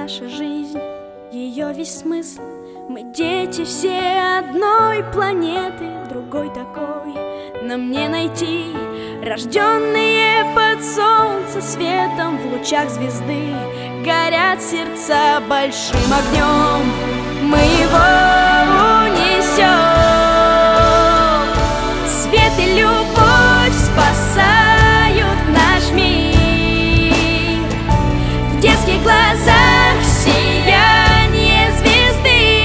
наша жизнь, ее весь смысл. Мы дети все одной планеты, другой такой нам не найти. Рожденные под солнце светом, в лучах звезды горят сердца большим огнем. Мы его унесем. Свет и любовь спасают наш мир. В детских глазах сияние звезды.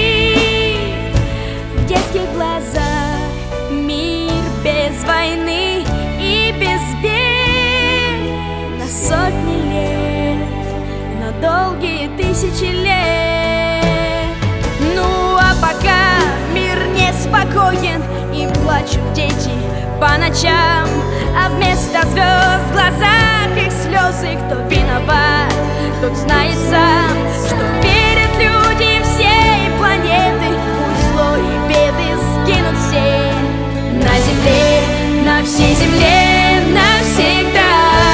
В детских глазах мир без войны и без бед. На сотни лет, на долгие тысячи лет. Ну а пока мир неспокоен и плачут дети по ночам, а вместо звезд в глазах их слезы. Кто виноват, тот знает сам, что верят люди всей планеты. Пусть зло и беды сгинут все на земле, на всей земле навсегда.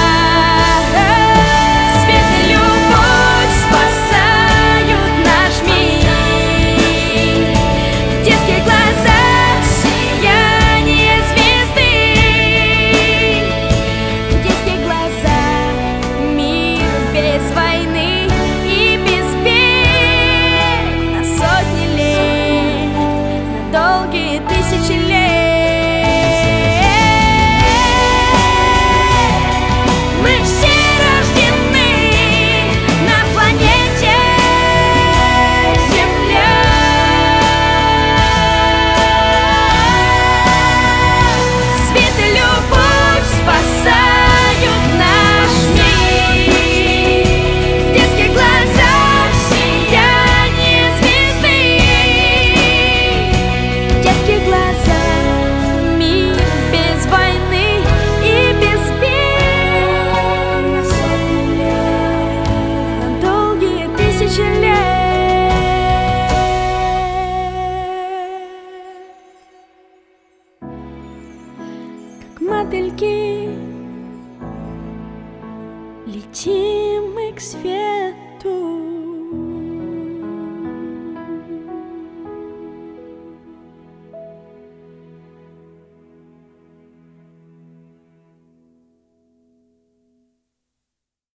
Свет и любовь спасают наш мир. В детских глазах сияние звезды. В детских глазах мир без войны и без бед. На сотни лет, на долгие тысячи лет. Мотыльки, летим мы к свету.